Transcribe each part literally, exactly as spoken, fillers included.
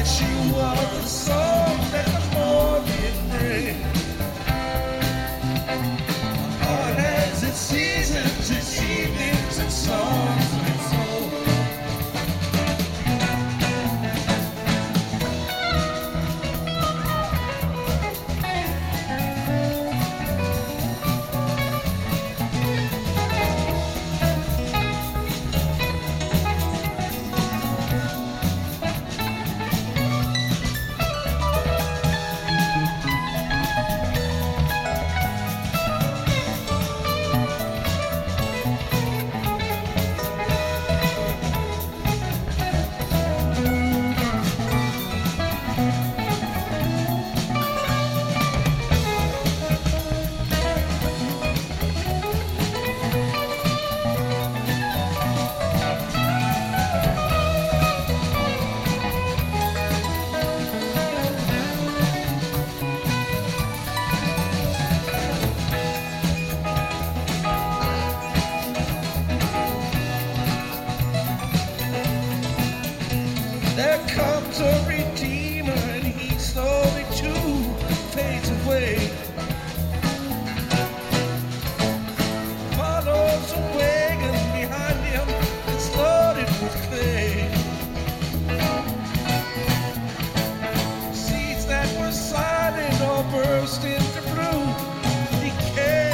you are the song that the morning brings. My heart has its seasons, its evenings, its songs, and its soul. There comes a redeemer and he slowly too fades away. Follows a wagon behind him that's loaded with clay. Seeds that were silent all burst into blue decay.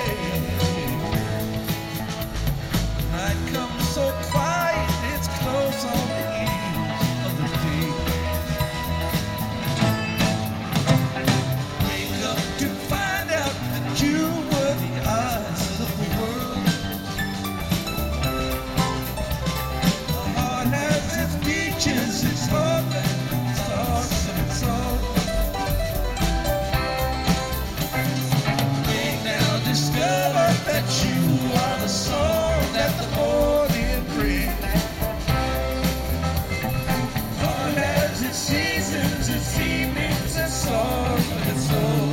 Night comes so quiet, it's close on the eve of the day. Wake up to find out that you were the eyes of the world. My heart has its beaches, its hope, its thoughts, and its song. May now discover that you are the song that the morning brings. Heart has its seasons, its evenings, its songs, and its soul.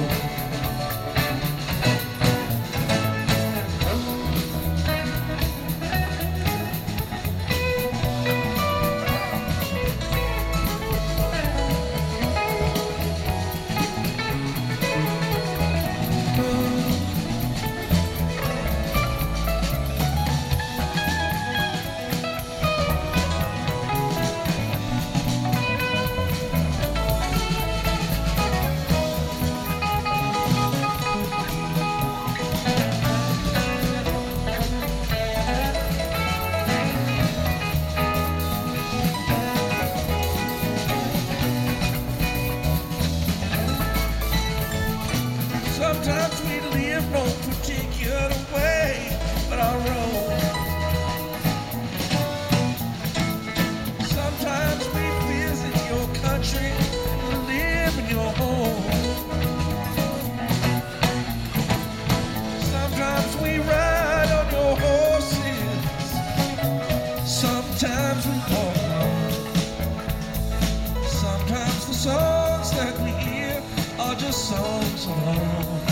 Sometimes we live no particular way, but our own. Sometimes we visit your country and live in your home. Sometimes we ride on your horses. Sometimes we walk alone. Sometimes the songs that we hear are just songs alone.